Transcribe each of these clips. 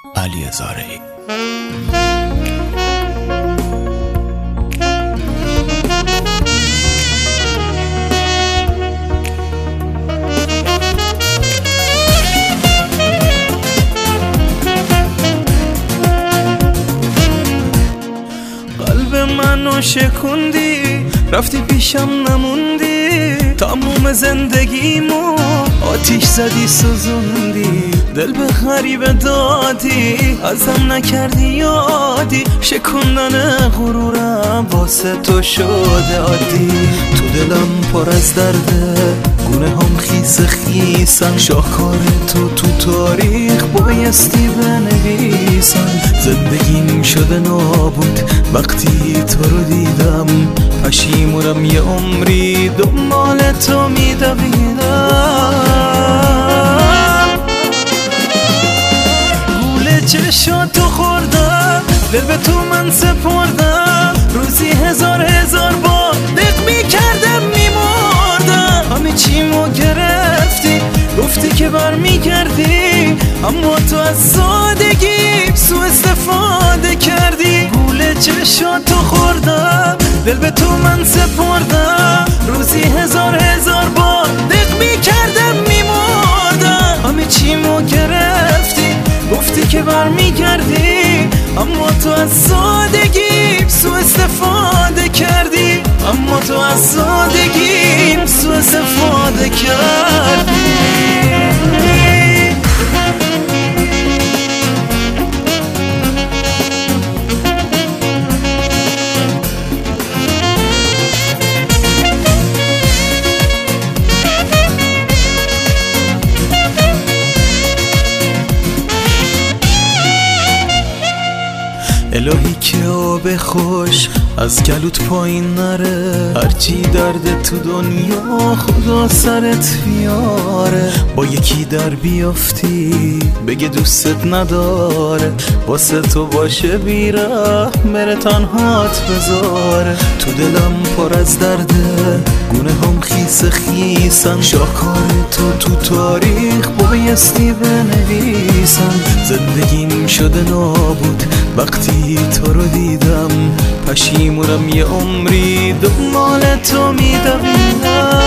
علی زارعی. قلب منو شکوندی، رفتی پیشم نموندی، تموم زندگیمو آتیش زدی سوزوندی، دل به غریبه دادی، ازم نکردی یادی، شکوندن غرورم واسه تو شده عادی. تو دلم پر از درده، گونه هم خیس خیسن، شاهکار تو تاریخ بایستی بنویسن. زندگیم شده نابود وقتی تو رو دیدم، پشیمونم یه عمری دنبال تو میدویدم. گوله چشاتو خوردم، دل به تو من سپردم، روزی هزار بار دق میکردم میمردم. همه چیمو گرفتی، گفتی که برمیگردی، اما تو از سادگی سوء استفاده کردی. گوله چشاتو خوردم، دل به تو من سپردم، روزی هزار بار دق میکردم میمردم. همه چیمو گرفتی، گفتی که برمیگردی، اما تو از سادگی سوء استفاده کردی، اما تو از سادگی سوء استفاده کردی. الهی که آب خوش از گلوت پایین نره، هرچی درد تو دنیا خدا سرت بیاره. با یکی در بیافتی بگه دوستت نداره، واسه تو باشه بیره بره تنهات بذاره. تو دلم پر از درده، گونه هم خیس خیسن، شاهکار تو تاریخ بایستی بنویسن. زندگیم شده نابود وقتی تو رو دیدم، پشیمونم یه عمری دنبال تو میدویدم.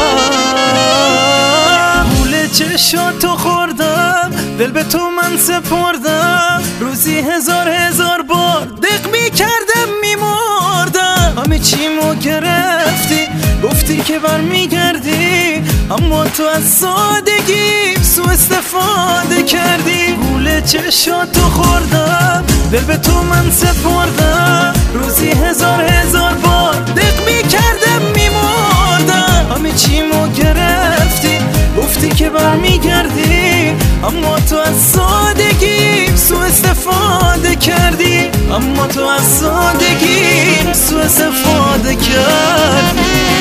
گوله چشاتو خوردم، دل به تو من سپردم، روزی هزار بار دق میکردم میمردم. همه چیمو گرفتی، گفتی که برمیگردی، اما تو از سادگی سوء استفاده کردی. گوله چشاتو خوردم، دل به تو من سپردم، روزی هزار بار دق میکردم میمردم. همه چیمو گرفتی، گفتی که برمیگردی، اما تو از سادگی سوء استفاده کردی، اما تو از سادگی سوء استفاده کردی.